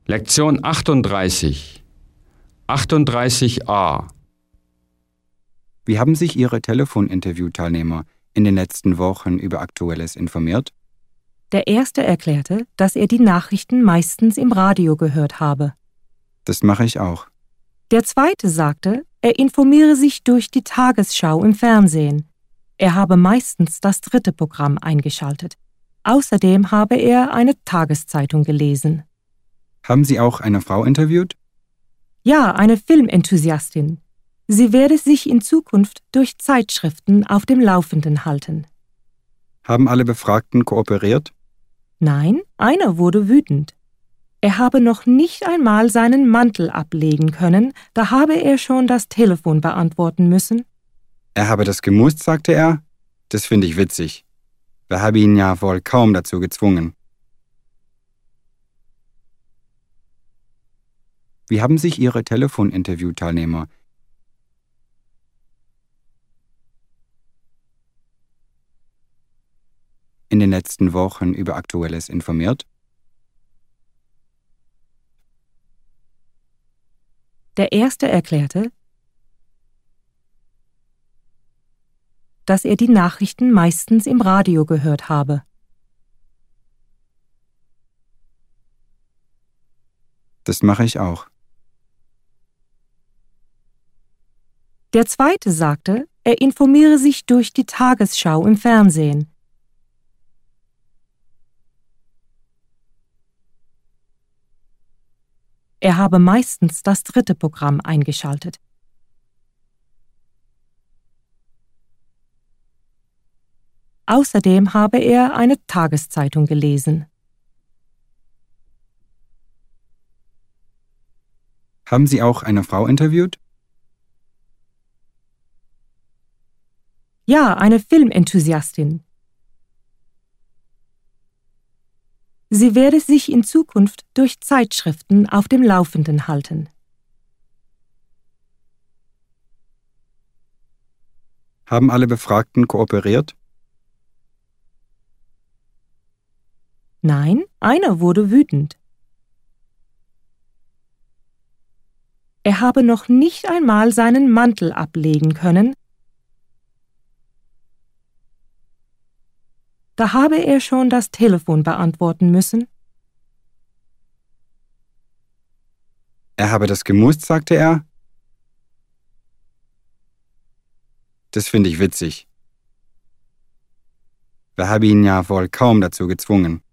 Lektion 38. 38a. Wie haben sich Ihre Telefoninterviewteilnehmer in den letzten Wochen über Aktuelles informiert? Der erste erklärte, dass er die Nachrichten meistens im Radio gehört habe. Das mache ich auch. Der zweite sagte, er informiere sich durch die Tagesschau im Fernsehen. Er habe meistens das dritte Programm eingeschaltet. Außerdem habe er eine Tageszeitung gelesen. Haben Sie auch eine Frau interviewt? Ja, eine Filmenthusiastin. Sie werde sich in Zukunft durch Zeitschriften auf dem Laufenden halten. Haben alle Befragten kooperiert? Nein, einer wurde wütend. Er habe noch nicht einmal seinen Mantel ablegen können, da habe er schon das Telefon beantworten müssen. Er habe das gemusst, sagte er. Das finde ich witzig. Wir haben ihn ja wohl kaum dazu gezwungen. Wie haben sich Ihre Telefoninterviewteilnehmer in den letzten Wochen über Aktuelles informiert? Der erste erklärte, dass er die Nachrichten meistens im Radio gehört habe. Das mache ich auch. Der zweite sagte, er informiere sich durch die Tagesschau im Fernsehen. Er habe meistens das dritte Programm eingeschaltet. Außerdem habe er eine Tageszeitung gelesen. Haben Sie auch eine Frau interviewt? Ja, eine Filmenthusiastin. Sie werde sich in Zukunft durch Zeitschriften auf dem Laufenden halten. Haben alle Befragten kooperiert? Nein, einer wurde wütend. Er habe noch nicht einmal seinen Mantel ablegen können, da habe er schon das Telefon beantworten müssen. Er habe das gemusst, sagte er. Das finde ich witzig. Wir haben ihn ja wohl kaum dazu gezwungen.